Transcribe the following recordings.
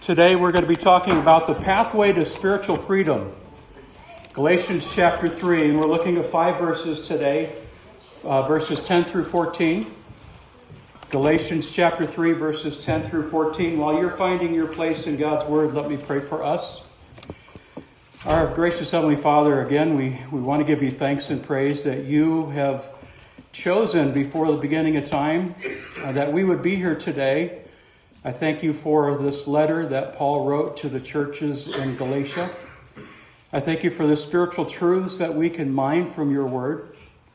Today we're going to be talking about the pathway to spiritual freedom. Galatians chapter 3, and we're looking at 5 verses today, verses 10 through 14. Galatians chapter 3, verses 10 through 14. While you're finding your place in God's Word, let me pray for us. Our gracious Heavenly Father, again, we want to give you thanks and praise that you have chosen before the beginning of time that we would be here today. I thank you for this letter that Paul wrote to the churches in Galatia. I thank you for the spiritual truths that we can mine from your word.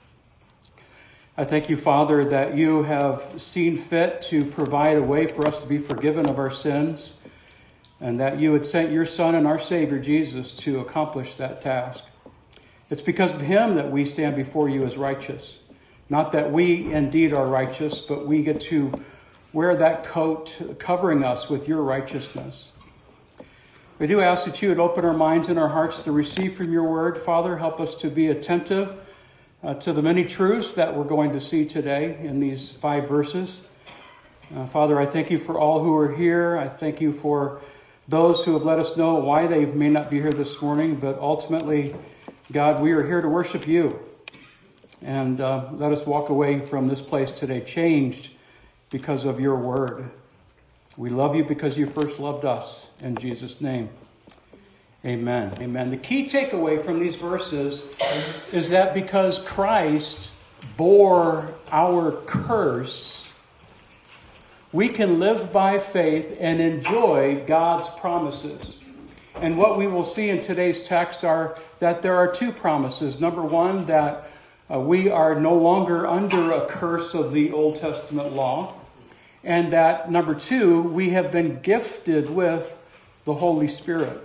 I thank you, Father, that you have seen fit to provide a way for us to be forgiven of our sins, and that you had sent your Son and our Savior, Jesus, to accomplish that task. It's because of him that we stand before you as righteous. Not that we indeed are righteous, but we get to wear that coat covering us with your righteousness. We do ask that you would open our minds and our hearts to receive from your word. Father, help us to be attentive to the many truths that we're going to see today in these 5 verses. Father, I thank you for all who are here. I thank you for those who have let us know why they may not be here this morning. But ultimately, God, we are here to worship you. And let us walk away from this place today changed because of your word. We love you because you first loved us. In Jesus' name, amen. Amen. The key takeaway from these verses is that because Christ bore our curse, we can live by faith and enjoy God's promises. And what we will see in today's text are that there are 2 promises. Number 1, that we are no longer under a curse of the Old Testament law. And that, number 2, we have been gifted with the Holy Spirit.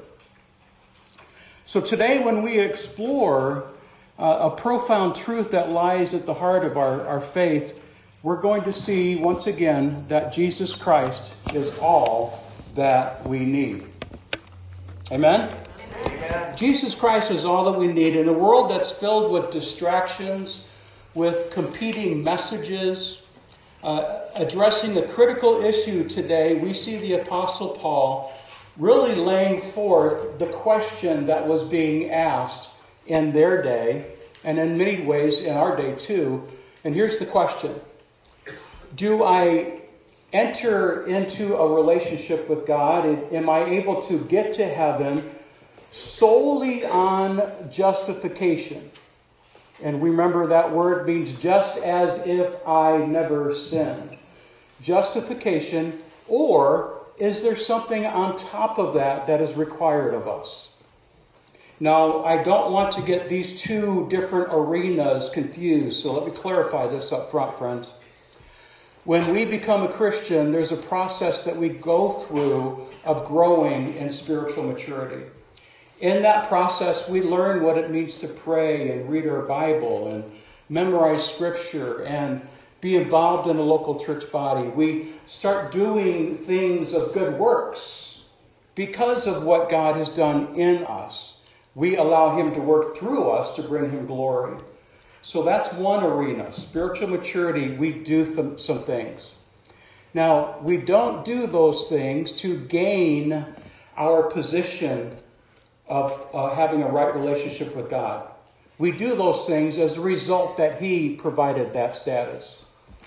So today, when we explore a profound truth that lies at the heart of our faith, we're going to see once again that Jesus Christ is all that we need. Amen? Amen. Jesus Christ is all that we need. In a world that's filled with distractions, with competing messages, addressing a critical issue today, we see the Apostle Paul really laying forth the question that was being asked in their day, and in many ways in our day too. And here's the question. Do I enter into a relationship with God? Am I able to get to heaven solely on justification? And remember that word means just as if I never sinned. Justification, or is there something on top of that that is required of us? Now, I don't want to get these 2 different arenas confused, so let me clarify this up front, friends. When we become a Christian, there's a process that we go through of growing in spiritual maturity. In that process, we learn what it means to pray and read our Bible and memorize Scripture and be involved in a local church body. We start doing things of good works because of what God has done in us. We allow him to work through us to bring him glory. So that's one arena. Spiritual maturity, we do some things. Now, we don't do those things to gain our position of having a right relationship with God. We do those things as a result that he provided that status.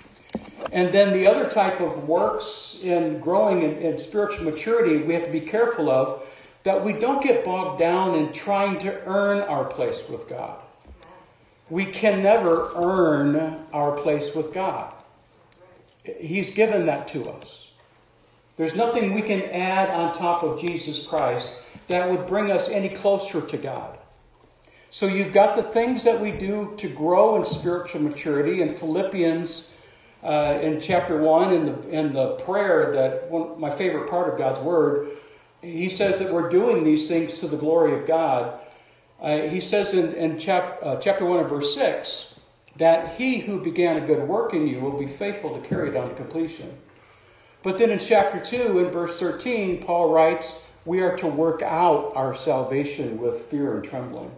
And then the other type of works in growing in spiritual maturity, we have to be careful of, that we don't get bogged down in trying to earn our place with God. We can never earn our place with God. He's given that to us. There's nothing we can add on top of Jesus Christ that would bring us any closer to God. So you've got the things that we do to grow in spiritual maturity. In Philippians, in chapter 1, in the prayer, that my favorite part of God's Word, he says that we're doing these things to the glory of God. He says in chapter 1 and verse 6, that he who began a good work in you will be faithful to carry it on to completion. But then in chapter 2, in verse 13, Paul writes, we are to work out our salvation with fear and trembling.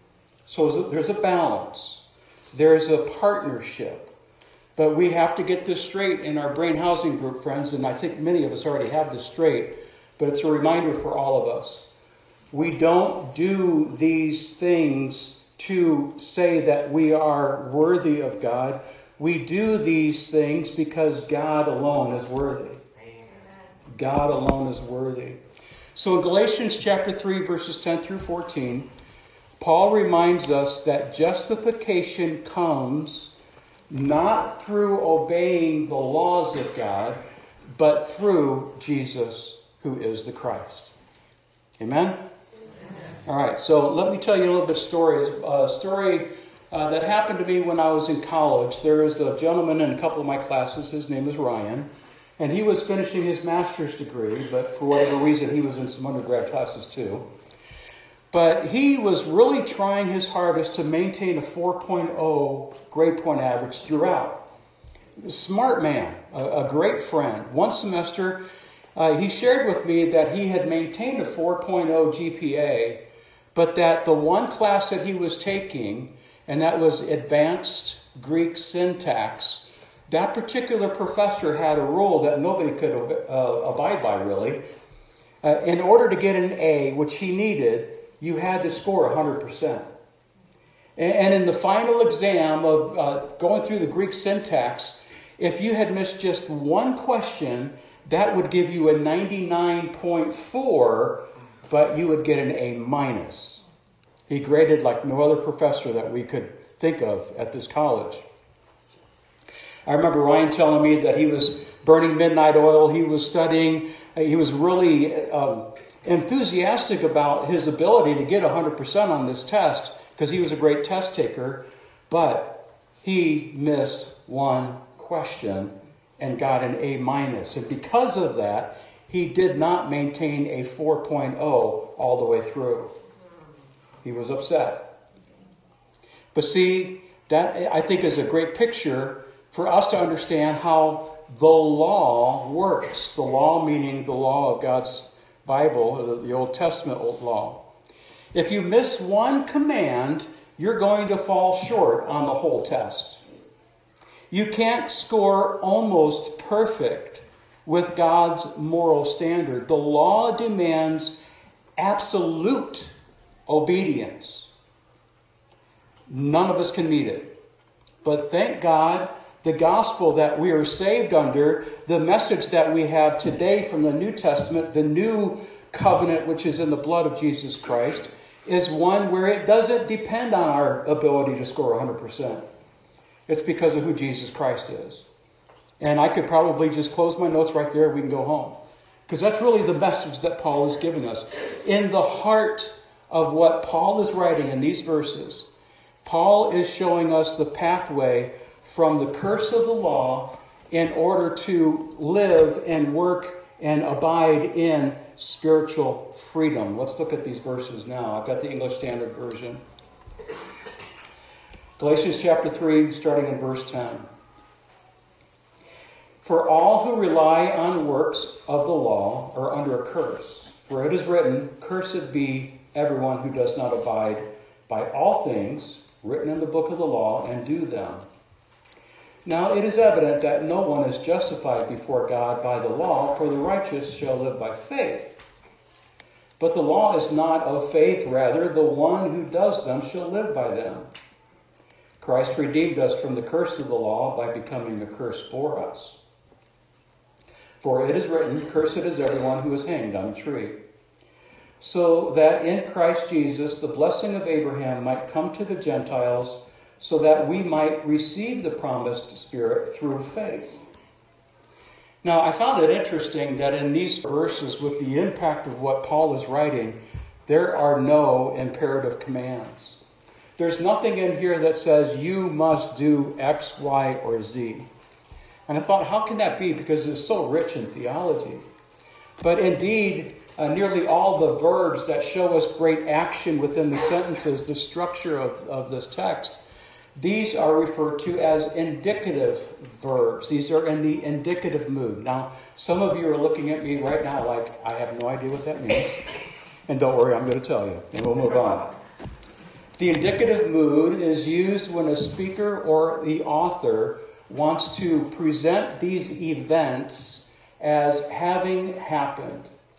So there's a balance. There's a partnership. But we have to get this straight in our brain housing group, friends, and I think many of us already have this straight. but it's a reminder for all of us. We don't do these things to say that we are worthy of God. We do these things because God alone is worthy. God alone is worthy. So in Galatians chapter 3, verses 10 through 14, Paul reminds us that justification comes not through obeying the laws of God, but through Jesus, who is the Christ. Amen? All right, so let me tell you a little bit of story. A story that happened to me when I was in college. There is a gentleman in a couple of my classes. His name is Ryan. And he was finishing his master's degree, but for whatever reason, he was in some undergrad classes too. But he was really trying his hardest to maintain a 4.0 grade point average throughout. Smart man, a great friend. One semester, he shared with me that he had maintained a 4.0 GPA, but that the one class that he was taking, and that was Advanced Greek Syntax, that particular professor had a rule that nobody could abide by, really. In order to get an A, which he needed, you had to score 100%. And in the final exam of going through the Greek syntax, if you had missed just one question, that would give you a 99.4, but you would get an A minus. He graded like no other professor that we could think of at this college. I remember Ryan telling me that he was burning midnight oil. He was studying. He was really enthusiastic about his ability to get 100% on this test because he was a great test taker. But he missed one question and got an A minus. And because of that, he did not maintain a 4.0 all the way through. He was upset. But see, that I think is a great picture for us to understand how the law works. The law meaning the law of God's Bible, the Old Testament law. If you miss one command, you're going to fall short on the whole test. You can't score almost perfect with God's moral standard. The law demands absolute obedience. None of us can meet it. But thank God, the gospel that we are saved under, the message that we have today from the New Testament, the new covenant which is in the blood of Jesus Christ, is one where it doesn't depend on our ability to score 100%. It's because of who Jesus Christ is. And I could probably just close my notes right there and we can go home. Because that's really the message that Paul is giving us. In the heart of what Paul is writing in these verses, Paul is showing us the pathway from the curse of the law in order to live and work and abide in spiritual freedom. Let's look at these verses now. I've got the English Standard Version. Galatians chapter 3, starting in verse 10. For all who rely on works of the law are under a curse. For it is written, Cursed be everyone who does not abide by all things written in the book of the law and do them. Now it is evident that no one is justified before God by the law, for the righteous shall live by faith. But the law is not of faith, rather the one who does them shall live by them. Christ redeemed us from the curse of the law by becoming a curse for us. For it is written, Cursed is everyone who is hanged on a tree. So that in Christ Jesus the blessing of Abraham might come to the Gentiles, so that we might receive the promised Spirit through faith. Now, I found it interesting that in these verses, with the impact of what Paul is writing, there are no imperative commands. There's nothing in here that says you must do X, Y, or Z. And I thought, how can that be? Because it's so rich in theology. But indeed, nearly all the verbs that show us great action within the sentences, the structure of this text, these are referred to as indicative verbs. These are in the indicative mood. Now, some of you are looking at me right now like, I have no idea what that means. And don't worry, I'm going to tell you, and we'll move on. The indicative mood is used when a speaker or the author wants to present these events as having happened.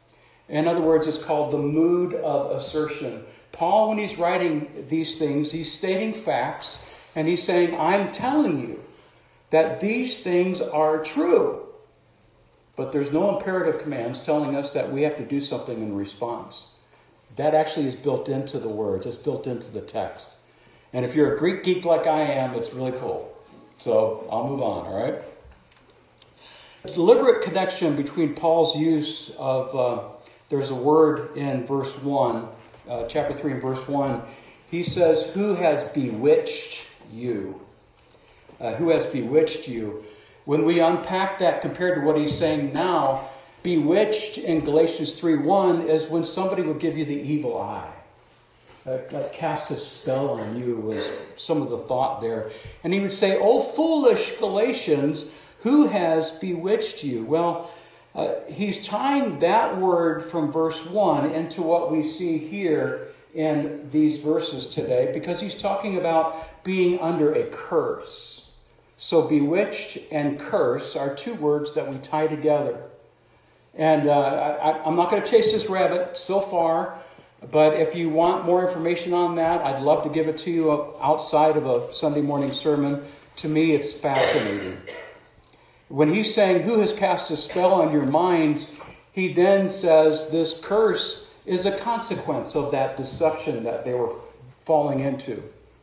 In other words, it's called the mood of assertion. Paul, when he's writing these things, he's stating facts, and he's saying, I'm telling you that these things are true. But there's no imperative commands telling us that we have to do something in response. That actually is built into the words. It's built into the text. And if you're a Greek geek like I am, it's really cool. So I'll move on, all right? A deliberate connection between Paul's use of, there's a word in verse 1, chapter 3 and verse 1. He says, who has bewitched you? Who has bewitched you? When we unpack that compared to what he's saying now, bewitched in Galatians 3:1 is when somebody would give you the evil eye. Cast a spell on you was some of the thought there. And he would say, oh, foolish Galatians, who has bewitched you? Well, he's tying that word from verse 1 into what we see here in these verses today, because he's talking about being under a curse. So bewitched and curse are two words that we tie together. And I'm not going to chase this rabbit so far, but if you want more information on that, I'd love to give it to you outside of a Sunday morning sermon. To me, it's fascinating. When he's saying, who has cast a spell on your minds, he then says this curse is a consequence of that deception that they were falling into.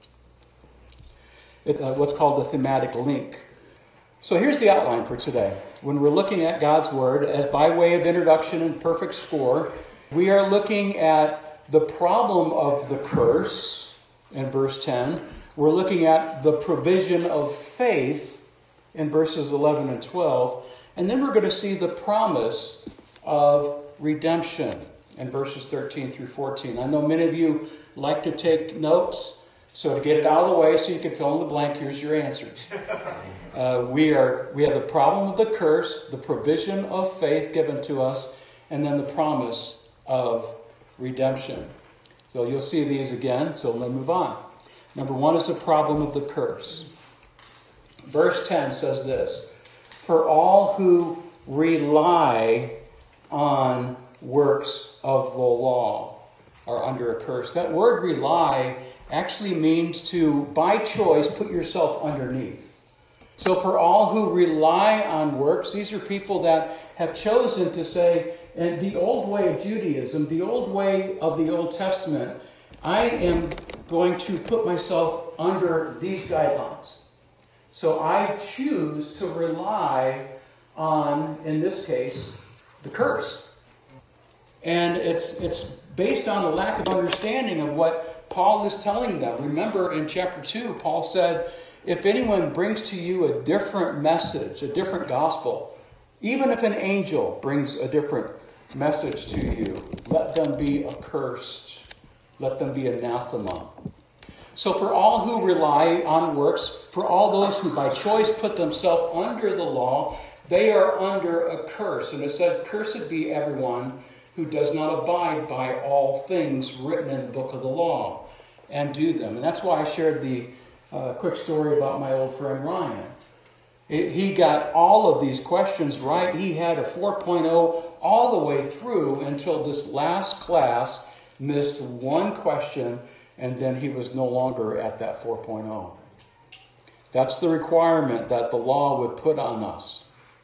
What's called the thematic link. So here's the outline for today. When we're looking at God's Word, as by way of introduction and perfect score, we are looking at the problem of the curse in verse 10. We're looking at the provision of faith in verses 11 and 12. And then we're going to see the promise of redemption in verses 13 through 14. I know many of you like to take notes. So to get it out of the way so you can fill in the blank, here's your answers. We have the problem of the curse, the provision of faith given to us, and then the promise of redemption. So you'll see these again, so let's move on. Number one is the problem of the curse. Verse 10 says this, for all who rely on works of the law are under a curse. That word rely actually means to, by choice, put yourself underneath. So for all who rely on works, these are people that have chosen to say, in the old way of Judaism, the old way of the Old Testament, I am going to put myself under these guidelines. So I choose to rely on, in this case, the curse. And it's based on a lack of understanding of what Paul is telling them. Remember in chapter 2, Paul said, if anyone brings to you a different message, a different gospel, even if an angel brings a different message to you, let them be accursed. Let them be anathema. So for all who rely on works, for all those who by choice put themselves under the law, they are under a curse. And it said, cursed be everyone who does not abide by all things written in the book of the law and do them. And that's why I shared the quick story about my old friend Ryan. He got all of these questions right. He had a 4.0 all the way through until this last class, missed one question, and then he was no longer at that 4.0. That's the requirement that the law would put on us.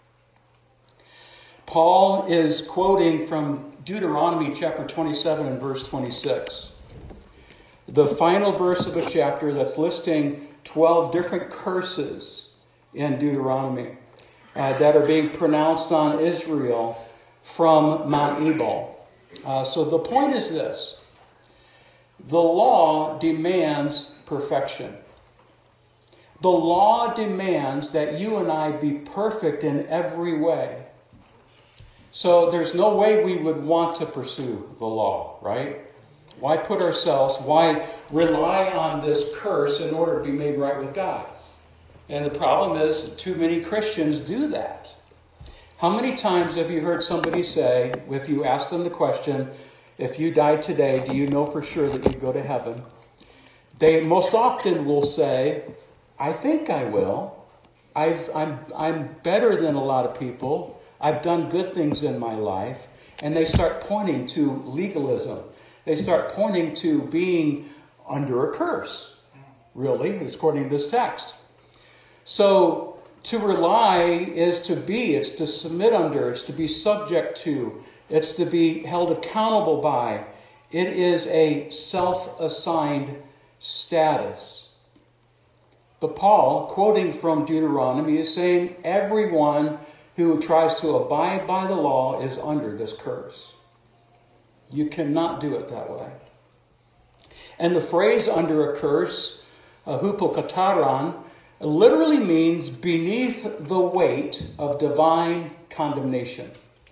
Paul is quoting from Deuteronomy chapter 27 and verse 26. The final verse of a chapter that's listing 12 different curses in Deuteronomy that are being pronounced on Israel from Mount Ebal. So the point is this. The law demands perfection. The law demands that you and I be perfect in every way. So there's no way we would want to pursue the law, right? Why why rely on this curse in order to be made right with God? And the problem is too many Christians do that. How many times have you heard somebody say, if you ask them the question, if you died today, do you know for sure that you'd go to heaven? They most often will say, I think I will. I'm better than a lot of people. I've done good things in my life. and they start pointing to legalism. They start pointing to being under a curse, really, according to this text. So to rely is to be, it's to submit under, it's to be subject to, it's to be held accountable by. It is a self-assigned status. But Paul, quoting from Deuteronomy, is saying everyone who tries to abide by the law is under this curse. You cannot do it that way. And the phrase under a curse, hupokataran, literally means beneath the weight of divine condemnation.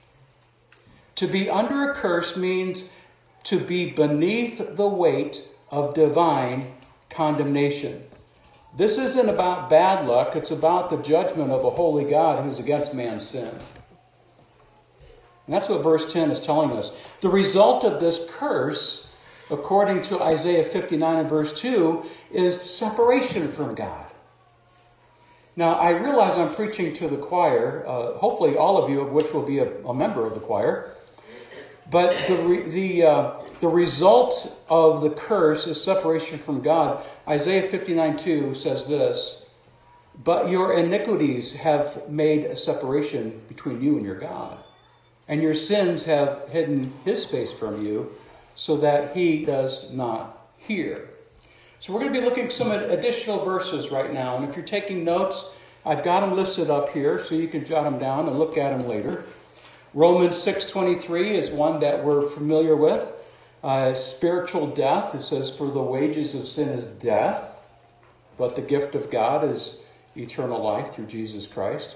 To be under a curse means to be beneath the weight of divine condemnation. This isn't about bad luck. It's about the judgment of a holy God who's against man's sin. And that's what verse 10 is telling us. The result of this curse, according to Isaiah 59 and verse 2, is separation from God. Now, I realize I'm preaching to the choir, hopefully all of you of which will be a member of the choir. But the result of the curse is separation from God. Isaiah 59:2 says this, "But your iniquities have made a separation between you and your God, and your sins have hidden his face from you, so that he does not hear." So we're going to be looking at some additional verses right now. And if you're taking notes, I've got them listed up here so you can jot them down and look at them later. Romans 6:23 is one that we're familiar with. Spiritual death. It says, "For the wages of sin is death, but the gift of God is eternal life through Jesus Christ."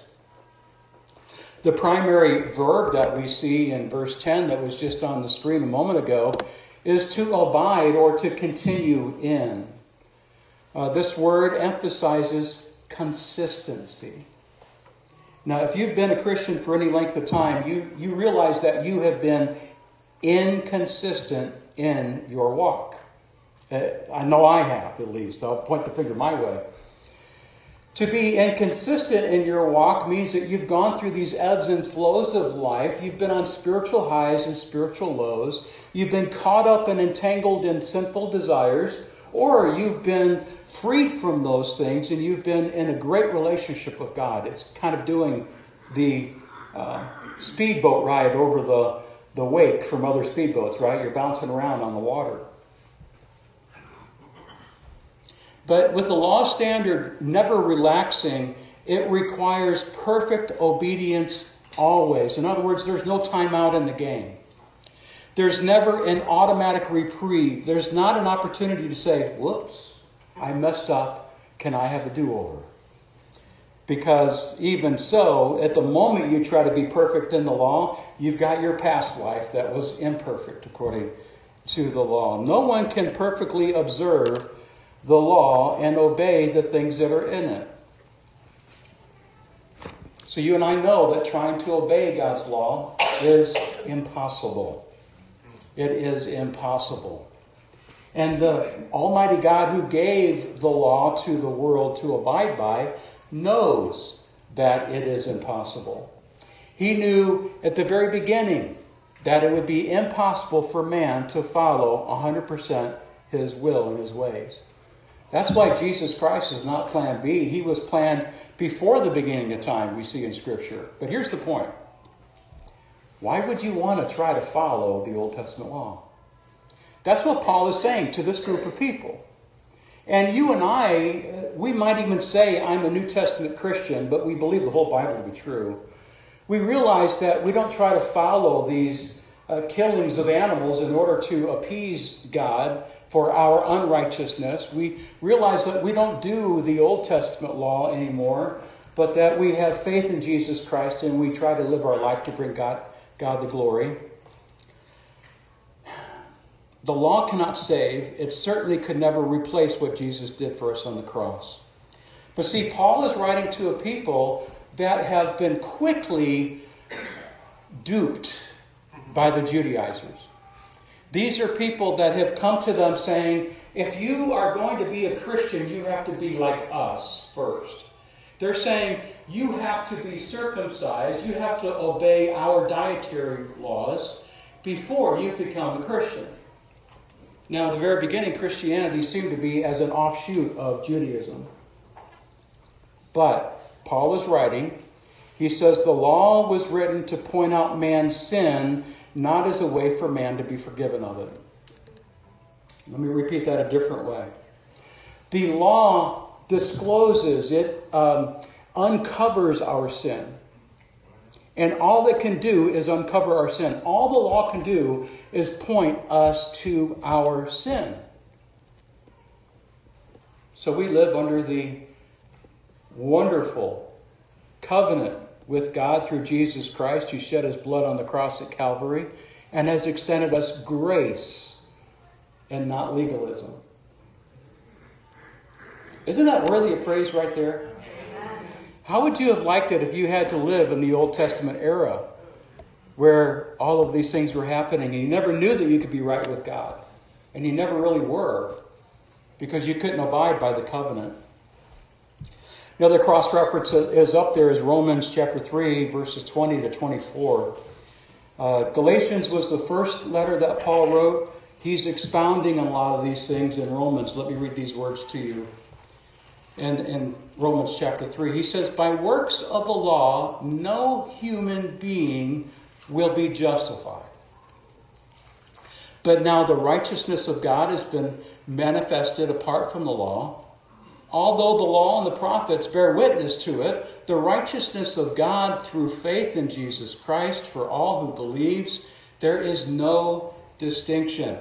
The primary verb that we see in verse 10 that was just on the screen a moment ago is to abide or to continue in. This word emphasizes consistency. Now, if you've been a Christian for any length of time, you realize that you have been inconsistent in your walk. I know I have, at least. I'll point the finger my way. To be inconsistent in your walk means that you've gone through these ebbs and flows of life. You've been on spiritual highs and spiritual lows. You've been caught up and entangled in sinful desires, or you've been freed from those things and you've been in a great relationship with God. It's kind of doing the speedboat ride over the wake from other speedboats, right? You're bouncing around on the water. But with the law standard never relaxing, it requires perfect obedience always. In other words, there's no time out in the game. There's never an automatic reprieve. There's not an opportunity to say, "Whoops, I messed up. Can I have a do-over?" Because even so, at the moment you try to be perfect in the law, you've got your past life that was imperfect according to the law. No one can perfectly observe the law and obey the things that are in it. So you and I know that trying to obey God's law is impossible. It is impossible. And the Almighty God who gave the law to the world to abide by knows that it is impossible. He knew at the very beginning that it would be impossible for man to follow 100% his will and his ways. That's why Jesus Christ is not plan B. He was planned before the beginning of time, we see in Scripture. But here's the point. Why would you want to try to follow the Old Testament law? That's what Paul is saying to this group of people. And you and I, we might even say, "I'm a New Testament Christian," but we believe the whole Bible to be true. We realize that we don't try to follow these killings of animals in order to appease God for our unrighteousness. We realize that we don't do the Old Testament law anymore, but that we have faith in Jesus Christ and we try to live our life to bring God the glory. The law cannot save. It certainly could never replace what Jesus did for us on the cross. But see, Paul is writing to a people that have been quickly duped by the Judaizers. These are people that have come to them saying, "If you are going to be a Christian, you have to be like us first." They're saying, "You have to be circumcised. You have to obey our dietary laws. before you become a Christian. Now, at the very beginning, Christianity seemed to be as an offshoot of Judaism. But Paul is writing, he says the law was written to point out man's sin, not as a way for man to be forgiven of it. Let me repeat that a different way. The law discloses, it uncovers our sin. And all it can do is uncover our sin. All the law can do is point us to our sin. So we live under the wonderful covenant with God through Jesus Christ, who shed his blood on the cross at Calvary and has extended us grace and not legalism. Isn't that worthy of praise right there? How would you have liked it if you had to live in the Old Testament era where all of these things were happening and you never knew that you could be right with God? And you never really were because you couldn't abide by the covenant. The other cross-reference is up there is Romans chapter 3, verses 20 to 24. Galatians was the first letter that Paul wrote. He's expounding on a lot of these things in Romans. Let me read these words to you. In Romans chapter 3, he says, by works of the law, no human being will be justified. But now the righteousness of God has been manifested apart from the law. Although the law and the prophets bear witness to it, the righteousness of God through faith in Jesus Christ for all who believes, there is no distinction.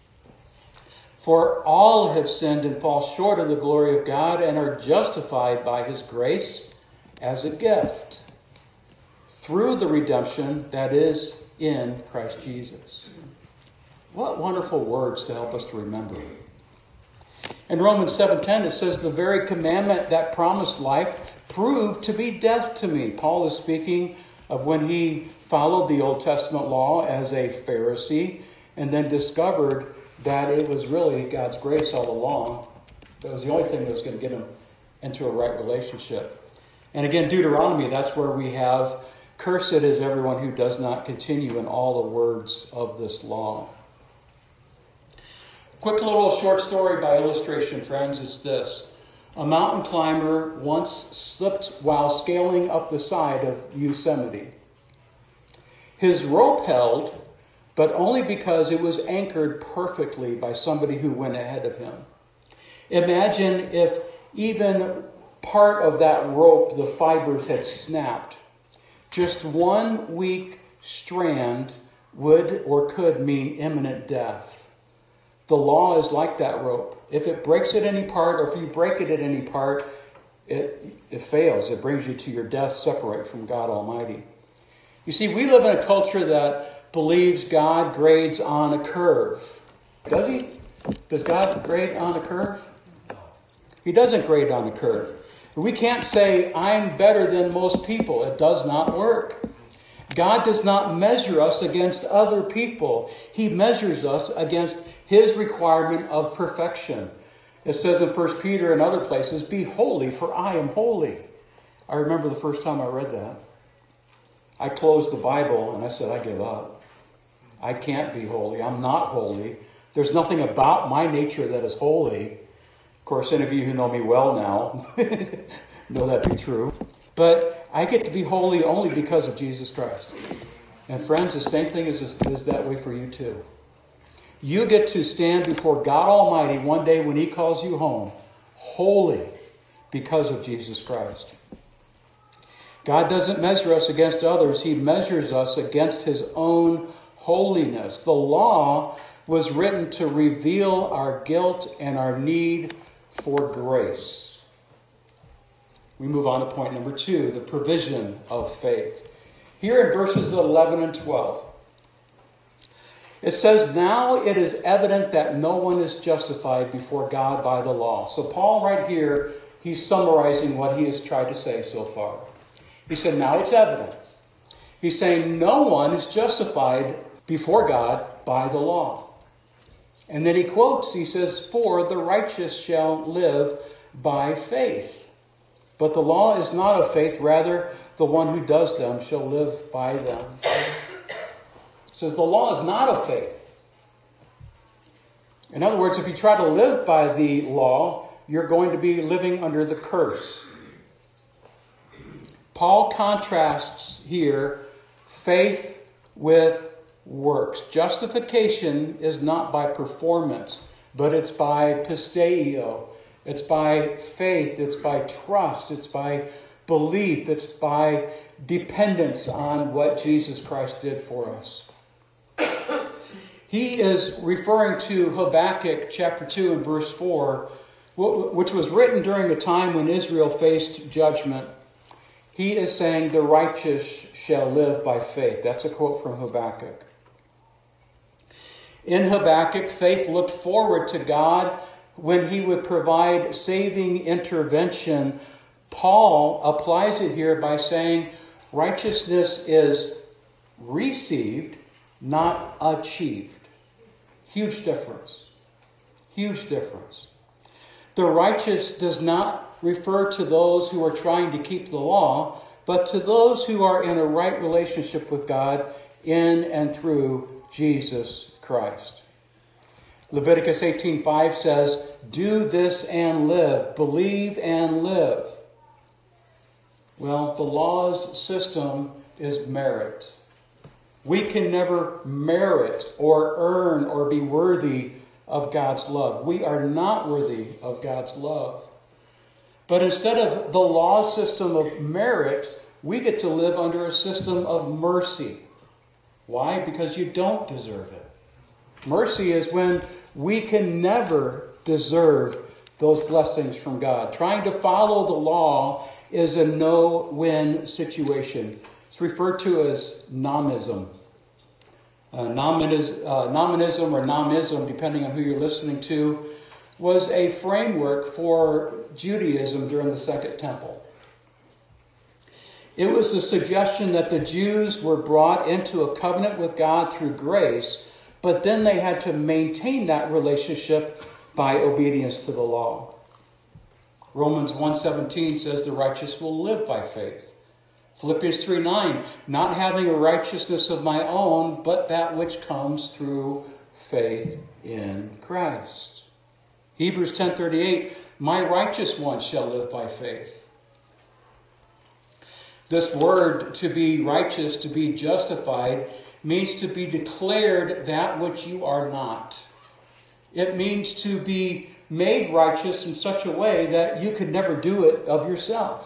For all have sinned and fall short of the glory of God and are justified by his grace as a gift through the redemption that is in Christ Jesus. What wonderful words to help us to remember. In Romans 7:10 it says, the very commandment that promised life proved to be death to me. Paul is speaking of when he followed the Old Testament law as a Pharisee and then discovered that it was really God's grace all along. That was the only thing that was going to get him into a right relationship. And again, Deuteronomy, that's where we have, cursed is everyone who does not continue in all the words of this law. Quick little short story by illustration, friends, is this. A mountain climber once slipped while scaling up the side of Yosemite. His rope held, but only because it was anchored perfectly by somebody who went ahead of him. Imagine if even part of that rope, the fibers had snapped. Just one weak strand would or could mean imminent death. The law is like that rope. If it breaks at any part, or if you break it at any part, it fails. It brings you to your death, separate from God Almighty. You see, we live in a culture that believes God grades on a curve. Does he? Does God grade on a curve? He doesn't grade on a curve. We can't say, I'm better than most people. It does not work. God does not measure us against other people. He measures us against his requirement of perfection. It says in 1 Peter and other places, be holy, for I am holy. I remember the first time I read that. I closed the Bible and I said, I give up. I can't be holy. I'm not holy. There's nothing about my nature that is holy. Of course, any of you who know me well now know that to be true. But I get to be holy only because of Jesus Christ. And friends, the same thing is that way for you too. You get to stand before God Almighty one day when he calls you home, holy because of Jesus Christ. God doesn't measure us against others. He measures us against his own holiness. The law was written to reveal our guilt and our need for grace. We move on to point number 2, the provision of faith. Here in verses 11 and 12, it says, now it is evident that no one is justified before God by the law. So Paul right here, he's summarizing what he has tried to say so far. He said, now it's evident. He's saying no one is justified before God by the law. And then he quotes, he says, for the righteous shall live by faith. But the law is not of faith, rather the one who does them shall live by them. It says the law is not of faith. In other words, if you try to live by the law, you're going to be living under the curse. Paul contrasts here faith with works. Justification is not by performance, but it's by pisteo. It's by faith. It's by trust. It's by belief. It's by dependence on what Jesus Christ did for us. He is referring to Habakkuk chapter 2 and verse 4, which was written during a time when Israel faced judgment. He is saying, the righteous shall live by faith. That's a quote from Habakkuk. In Habakkuk, faith looked forward to God when he would provide saving intervention. Paul applies it here by saying righteousness is received, not achieved. Huge difference. Huge difference. The righteous does not refer to those who are trying to keep the law, but to those who are in a right relationship with God in and through Jesus Christ. Leviticus 18:5 says, do this and live. Believe and live. Well, the law's system is merit. We can never merit or earn or be worthy of God's love. We are not worthy of God's love. But instead of the law system of merit, we get to live under a system of mercy. Why? Because you don't deserve it. Mercy is when we can never deserve those blessings from God. Trying to follow the law is a no-win situation. It's referred to as nomism. Nomism or nomism, depending on who you're listening to, was a framework for Judaism during the Second Temple. It was a suggestion that the Jews were brought into a covenant with God through grace, but then they had to maintain that relationship by obedience to the law. Romans 1:17 says the righteous will live by faith. Philippians 3:9, not having a righteousness of my own, but that which comes through faith in Christ. Hebrews 10:38, my righteous one shall live by faith. This word, to be righteous, to be justified, means to be declared that which you are not. It means to be made righteous in such a way that you could never do it of yourself.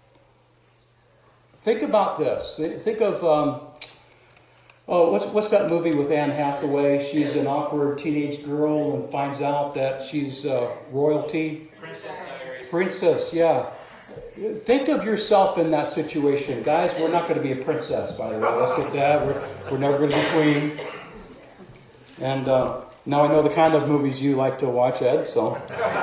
Think about this. Think of, what's that movie with Anne Hathaway? She's an awkward teenage girl and finds out that she's royalty. Princess, yeah. Think of yourself in that situation. Guys, we're not going to be a princess, by the way. Let's get that. We're never going to be queen. And now I know the kind of movies you like to watch, Ed, so.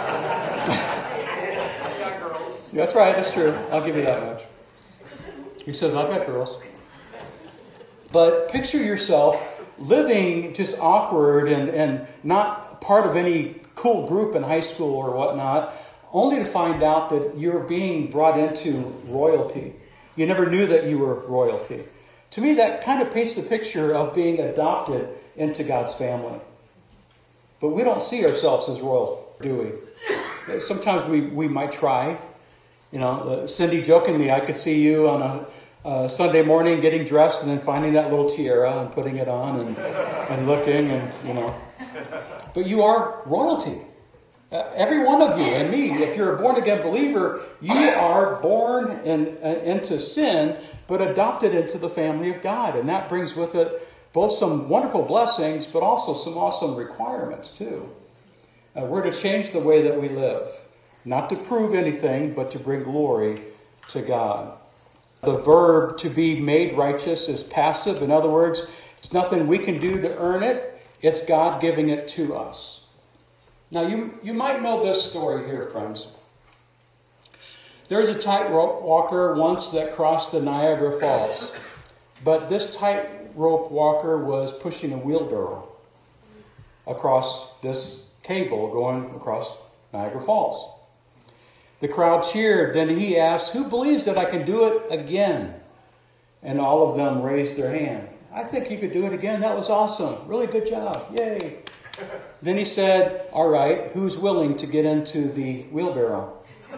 That's right, that's true. I'll give you that much. He says, I've got girls. But picture yourself living just awkward and not part of any cool group in high school or whatnot, only to find out that you're being brought into royalty. You never knew that you were royalty. To me, that kind of paints the picture of being adopted into God's family. But we don't see ourselves as royal, do we? Sometimes we might try. You know, Cindy jokingly, I could see you on a Sunday morning getting dressed and then finding that little tiara and putting it on and looking and, you know. But you are royalty. Every one of you and me, if you're a born-again believer, you are born into sin, but adopted into the family of God. And that brings with it both some wonderful blessings, but also some awesome requirements, too. We're to change the way that we live. Not to prove anything, but to bring glory to God. The verb to be made righteous is passive. In other words, it's nothing we can do to earn it. It's God giving it to us. Now, you might know this story here, friends. There was a tightrope walker once that crossed the Niagara Falls. But this tightrope walker was pushing a wheelbarrow across this cable going across Niagara Falls. The crowd cheered. Then he asked, who believes that I can do it again? And all of them raised their hand. I think you could do it again. That was awesome. Really good job. Yay. Then he said, all right, who's willing to get into the wheelbarrow?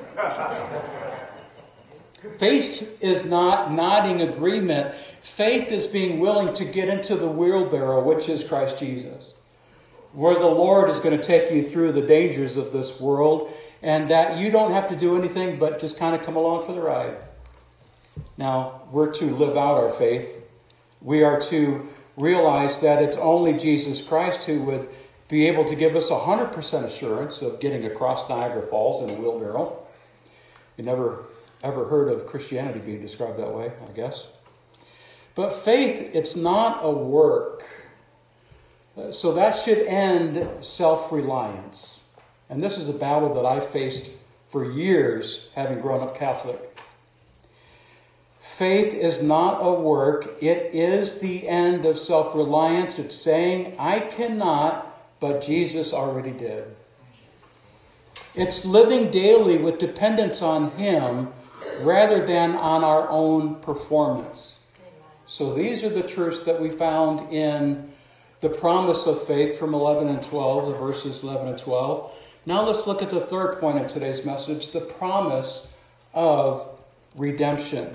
Faith is not nodding agreement. Faith is being willing to get into the wheelbarrow, which is Christ Jesus, where the Lord is going to take you through the dangers of this world, and that you don't have to do anything but just kind of come along for the ride. Now, we're to live out our faith. We are to realize that it's only Jesus Christ who would be able to give us 100% assurance of getting across Niagara Falls in a wheelbarrow. You never ever heard of Christianity being described that way, I guess. But faith, it's not a work. So that should end self-reliance. And this is a battle that I faced for years, having grown up Catholic. Faith is not a work. It is the end of self-reliance. It's saying, I cannot, but Jesus already did. It's living daily with dependence on Him rather than on our own performance. So these are the truths that we found in the promise of faith from 11 and 12, the verses 11 and 12. Now let's look at the third point of today's message, the promise of redemption.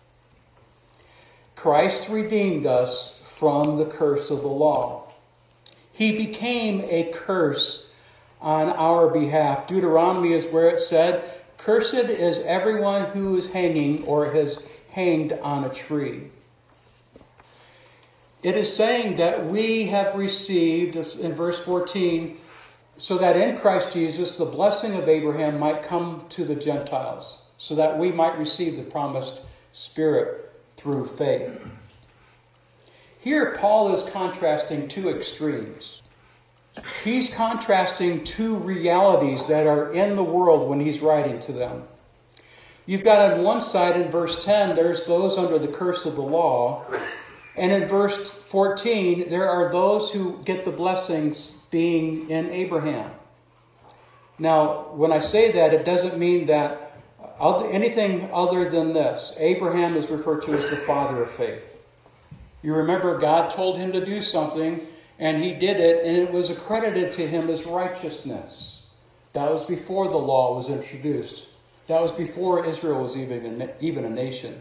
Christ redeemed us from the curse of the law. He became a curse on our behalf. Deuteronomy is where it said, cursed is everyone who is hanging or has hanged on a tree. It is saying that we have received, in verse 14, so that in Christ Jesus the blessing of Abraham might come to the Gentiles, so that we might receive the promised Spirit through faith. Here Paul is contrasting two extremes. He's contrasting two realities that are in the world when he's writing to them. You've got on one side in verse 10, there's those under the curse of the law. And in verse 14, there are those who get the blessings being in Abraham. Now, when I say that, it doesn't mean that anything other than this. Abraham is referred to as the father of faith. You remember God told him to do something, and he did it, and it was accredited to him as righteousness. That was before the law was introduced. That was before Israel was even a nation.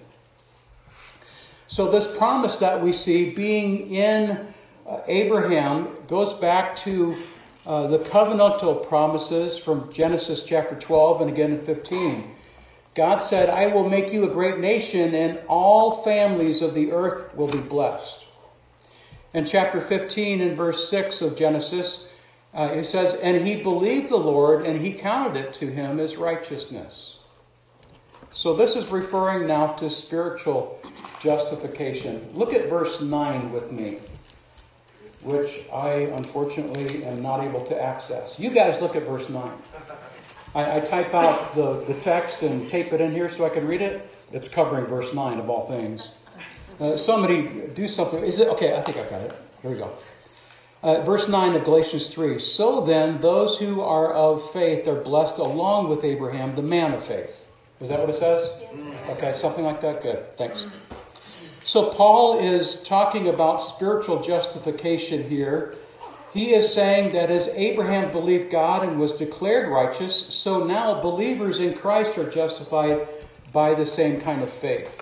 So this promise that we see being in Abraham goes back to the covenantal promises from Genesis chapter 12 and again in 15. God said, I will make you a great nation and all families of the earth will be blessed. In chapter 15 and verse 6 of Genesis, it says, and he believed the Lord and he counted it to him as righteousness. So this is referring now to spiritual justification. Look at verse 9 with me, which I unfortunately am not able to access. You guys look at verse 9. I type out the text and tape it in here so I can read it. It's covering verse 9 of all things. Somebody do something. Is it? Okay, I think I've got it. Here we go. Verse 9 of Galatians 3. So then, those who are of faith are blessed along with Abraham, the man of faith. Is that what it says? Yes. Okay, something like that. Good. Thanks. So Paul is talking about spiritual justification here. He is saying that as Abraham believed God and was declared righteous, so now believers in Christ are justified by the same kind of faith.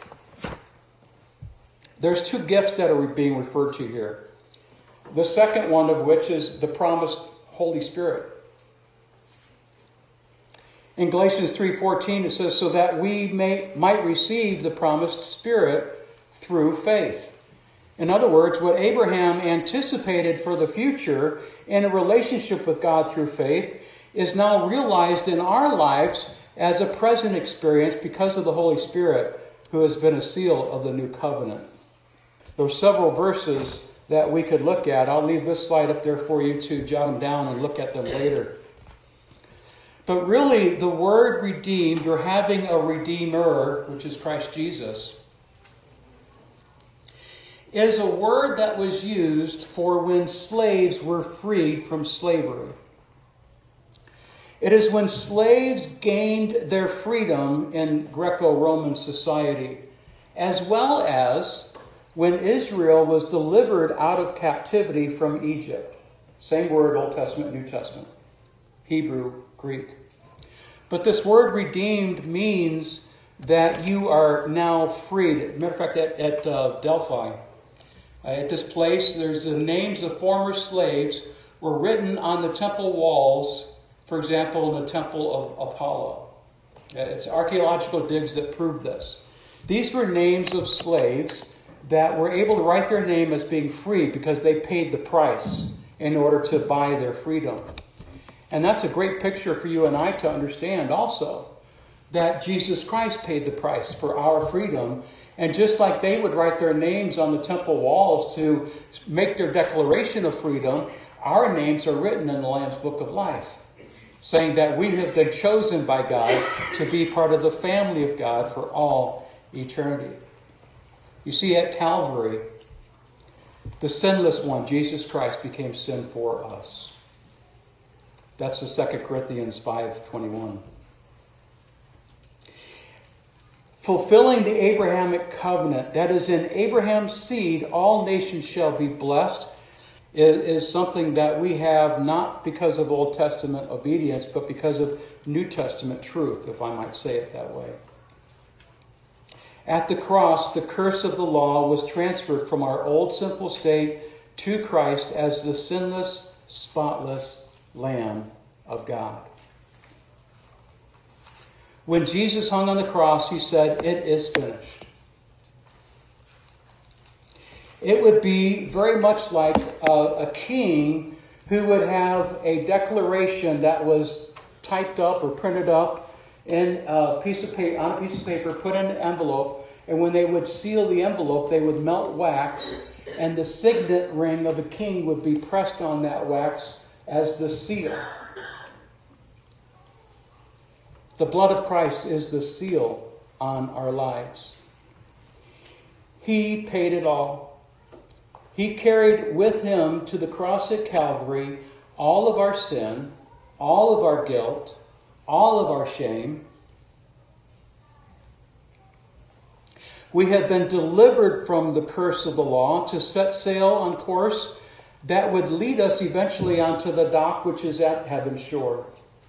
There's two gifts that are being referred to here. The second one of which is the promised Holy Spirit. In Galatians 3:14 it says, so that we might receive the promised Spirit through faith. In other words, what Abraham anticipated for the future in a relationship with God through faith is now realized in our lives as a present experience because of the Holy Spirit, who has been a seal of the new covenant. There are several verses that we could look at. I'll leave this slide up there for you to jot them down and look at them later. But really, the word redeemed, or having a redeemer, which is Christ Jesus, is a word that was used for when slaves were freed from slavery. It is when slaves gained their freedom in Greco-Roman society, as well as when Israel was delivered out of captivity from Egypt. Same word, Old Testament, New Testament. Hebrew, Greek. But this word redeemed means that you are now freed. Matter of fact, at Delphi, at this place, there's the names of former slaves were written on the temple walls, for example, in the temple of Apollo. It's archaeological digs that prove this. These were names of slaves that were able to write their name as being free because they paid the price in order to buy their freedom. And that's a great picture for you and I to understand also, that Jesus Christ paid the price for our freedom. And just like they would write their names on the temple walls to make their declaration of freedom, our names are written in the Lamb's Book of Life, saying that we have been chosen by God to be part of the family of God for all eternity. You see, at Calvary, the sinless one, Jesus Christ, became sin for us. That's the 2 Corinthians 5:21. Fulfilling the Abrahamic covenant, that is, in Abraham's seed, all nations shall be blessed, is something that we have not because of Old Testament obedience, but because of New Testament truth, if I might say it that way. At the cross, the curse of the law was transferred from our old sinful state to Christ as the sinless, spotless Lamb of God. When Jesus hung on the cross, he said, "It is finished." It would be very much like a king who would have a declaration that was typed up or printed up in a piece of paper, on a piece of paper, put in an envelope, and when they would seal the envelope, they would melt wax, and the signet ring of the king would be pressed on that wax as the seal. The blood of Christ is the seal on our lives. He paid it all. He carried with him to the cross at Calvary all of our sin, all of our guilt, all of our shame. We have been delivered from the curse of the law to set sail on course that would lead us eventually onto the dock which is at heaven's shore.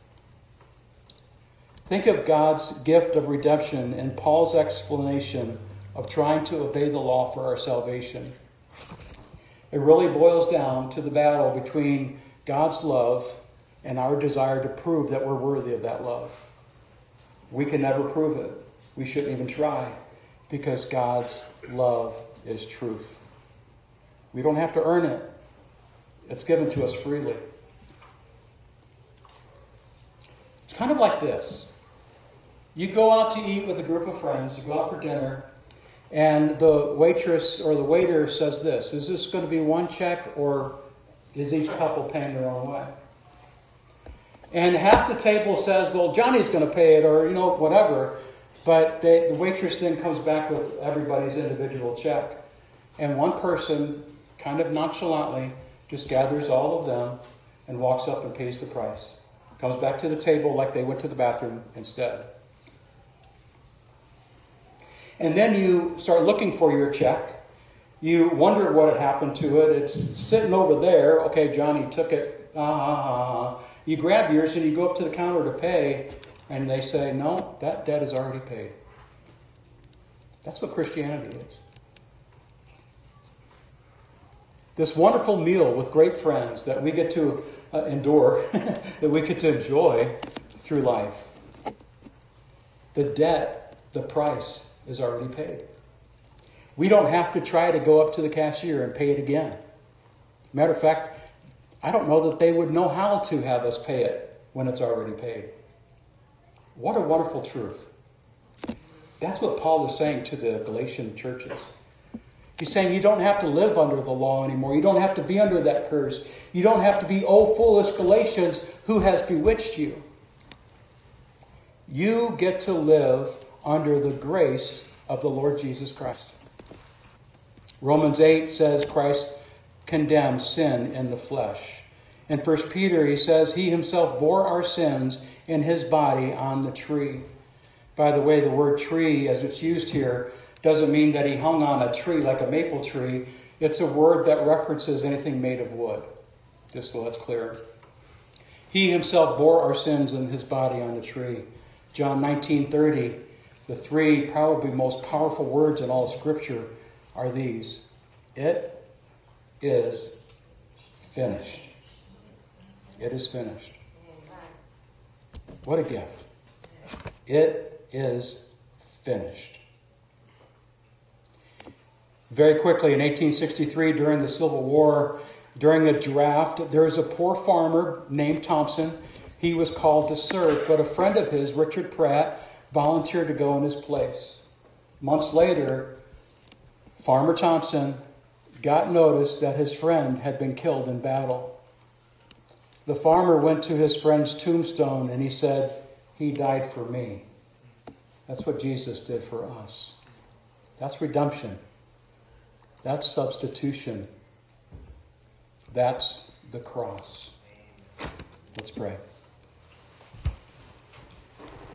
Think of God's gift of redemption and Paul's explanation of trying to obey the law for our salvation. It really boils down to the battle between God's love and our desire to prove that we're worthy of that love. We can never prove it. We shouldn't even try, because God's love is truth. We don't have to earn it. It's given to us freely. It's kind of like this. You go out to eat with a group of friends, you go out for dinner, and the waitress or the waiter says this: "Is this going to be one check, or is each couple paying their own way?" And half the table says, "Well, Johnny's going to pay it," or, whatever. But the waitress then comes back with everybody's individual check. And one person, kind of nonchalantly, just gathers all of them and walks up and pays the price. Comes back to the table like they went to the bathroom instead. And then you start looking for your check. You wonder what had happened to it. It's sitting over there. Okay, Johnny took it. You grab yours and you go up to the counter to pay, and they say, "No, that debt is already paid." That's what Christianity is. This wonderful meal with great friends that we get to endure, that we get to enjoy through life. The debt, the price, is already paid. We don't have to try to go up to the cashier and pay it again. Matter of fact, I don't know that they would know how to have us pay it when it's already paid. What a wonderful truth. That's what Paul is saying to the Galatian churches. He's saying you don't have to live under the law anymore. You don't have to be under that curse. You don't have to be, "Oh, foolish Galatians, who has bewitched you?" You get to live under the grace of the Lord Jesus Christ. Romans 8 says Christ condemns sin in the flesh. In 1 Peter, he says he himself bore our sins in his body on the tree. By the way, the word tree, as it's used here, Doesn't mean that he hung on a tree like a maple tree. It's a word that references anything made of wood, just so that's clear. He himself bore our sins in his body on the tree. John 19:30, the three probably most powerful words in all of Scripture are these. It is finished. It is finished. What a gift. It is finished. Very quickly, in 1863, during the Civil War, during a draft, there was a poor farmer named Thompson. He was called to serve, but a friend of his, Richard Pratt, volunteered to go in his place. Months later, Farmer Thompson got notice that his friend had been killed in battle. The farmer went to his friend's tombstone and he said, "He died for me." That's what Jesus did for us. That's redemption. That's substitution. That's the cross. Let's pray.